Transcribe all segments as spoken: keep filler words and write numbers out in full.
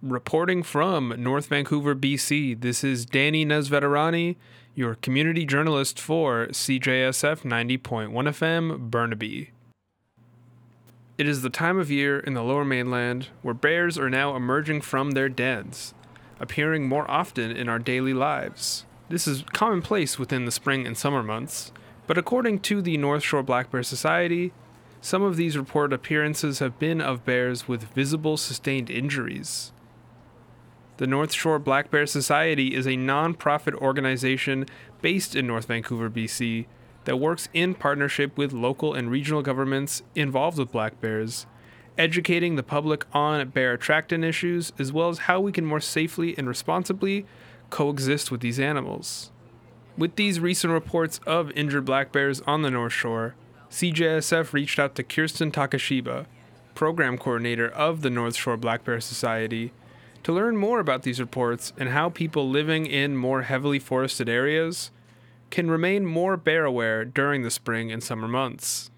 Reporting from North Vancouver, B C, this is Danny Nesveterani, your community journalist for C J S F ninety point one F M, Burnaby. It is the time of year in the Lower Mainland where bears are now emerging from their dens, appearing more often in our daily lives. This is commonplace within the spring and summer months, but according to the North Shore Black Bear Society, some of these reported appearances have been of bears with visible sustained injuries. The North Shore Black Bear Society is a non-profit organization based in North Vancouver, B C, that works in partnership with local and regional governments involved with black bears, educating the public on bear attractant issues, as well as how we can more safely and responsibly coexist with these animals. With these recent reports of injured black bears on the North Shore, C J S F reached out to Kirsten Takashiba, program coordinator of the North Shore Black Bear Society, to learn more about these reports and how people living in more heavily forested areas can remain more bear aware during the spring and summer months.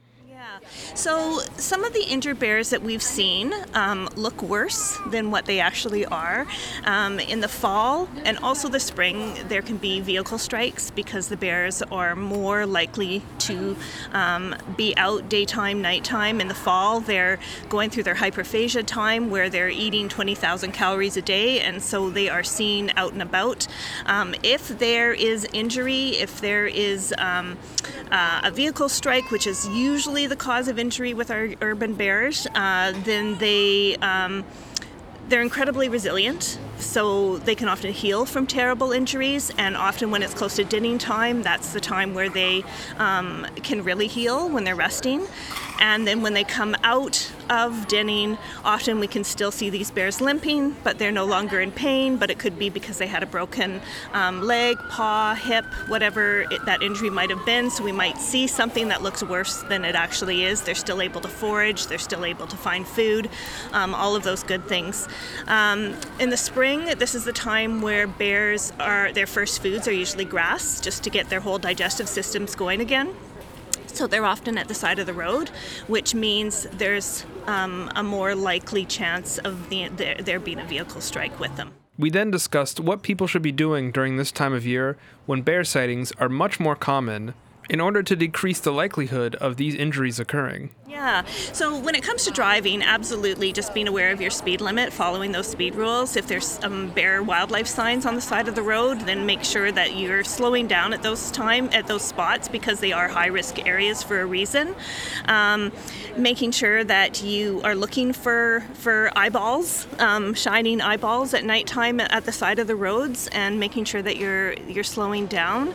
So some of the injured bears that we've seen um, look worse than what they actually are. Um, in the fall and also the spring, there can be vehicle strikes because the bears are more likely to um, be out daytime, nighttime. In the fall, they're going through their hyperphagia time where they're eating twenty thousand calories a day, and so they are seen out and about. Um, if there is injury, if there is um, uh, a vehicle strike, which is usually the cause of injury with our urban bears, uh, then they um, they're incredibly resilient, so they can often heal from terrible injuries, and often when it's close to dinning time, that's the time where they um, can really heal when they're resting. And then when they come out of denning, often we can still see these bears limping, but they're no longer in pain, but it could be because they had a broken um, leg, paw, hip, whatever it, that injury might have been. So we might see something that looks worse than it actually is. They're still able to forage, they're still able to find food, um, all of those good things. Um, in the spring, this is the time where bears are, their first foods are usually grass, just to get their whole digestive systems going again. So they're often at the side of the road, which means there's um, a more likely chance of the, there, there being a vehicle strike with them. We then discussed what people should be doing during this time of year when bear sightings are much more common in order to decrease the likelihood of these injuries occurring. Yeah, so when it comes to driving, absolutely just being aware of your speed limit, following those speed rules. If there's um, bear wildlife signs on the side of the road, then make sure that you're slowing down at those time at those spots because they are high-risk areas for a reason. Um, making sure that you are looking for for eyeballs, um, shining eyeballs at nighttime at the side of the roads, and making sure that you're you're slowing down.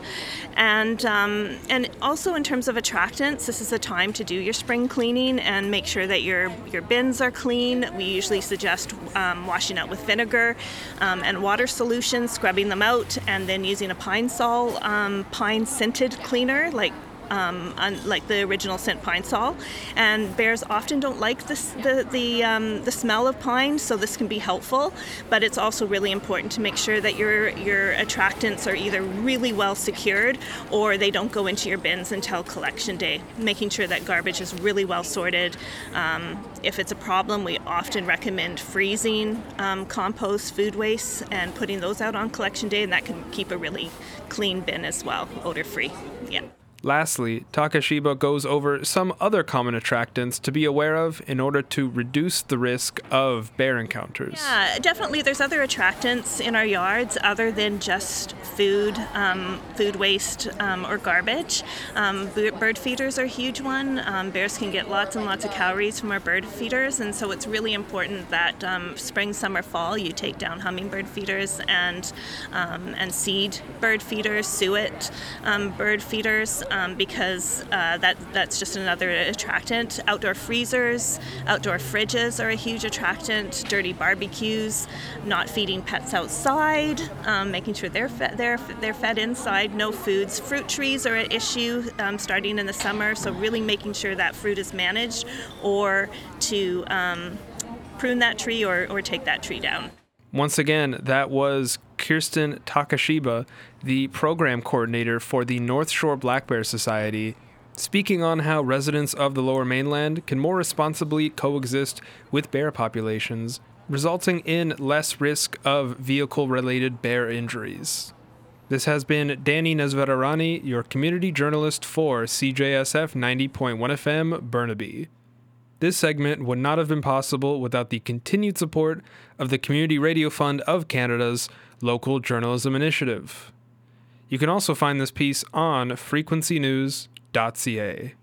And um, and also in terms of attractants, this is a time to do your spring cleaning and make sure that your your bins are clean. We usually suggest um, washing out with vinegar um, and water solution, scrubbing them out, and then using a pine sol, um, pine scented cleaner like Um, like the original scent pine sol, and bears often don't like this, the the um, the smell of pine, so this can be helpful. But it's also really important to make sure that your your attractants are either really well secured or they don't go into your bins until collection day. Making sure that garbage is really well sorted. Um, if it's a problem, we often recommend freezing um, compost, food waste, and putting those out on collection day, and that can keep a really clean bin as well, odor-free. Yeah. Lastly, Takashiba goes over some other common attractants to be aware of in order to reduce the risk of bear encounters. Yeah, definitely there's other attractants in our yards other than just food, um, food waste um, or garbage. Um, bird feeders are a huge one. Um, bears can get lots and lots of calories from our bird feeders, and so it's really important that um, spring, summer, fall you take down hummingbird feeders and um, and seed bird feeders, suet um, bird feeders. Um, because uh, that that's just another attractant. Outdoor freezers, outdoor fridges are a huge attractant. Dirty barbecues, not feeding pets outside, um, making sure they're fed, they're they're fed inside. No foods. Fruit trees are an issue um, starting in the summer, so really making sure that fruit is managed, or to um, prune that tree or or take that tree down. Once again, that was Kirsten Takashiba, the program coordinator for the North Shore Black Bear Society, speaking on how residents of the Lower Mainland can more responsibly coexist with bear populations, resulting in less risk of vehicle-related bear injuries. This has been Danny Nesvetarani, your community journalist for C J S F ninety point one F M Burnaby. This segment would not have been possible without the continued support of the Community Radio Fund of Canada's Local Journalism Initiative. You can also find this piece on frequency news dot c a.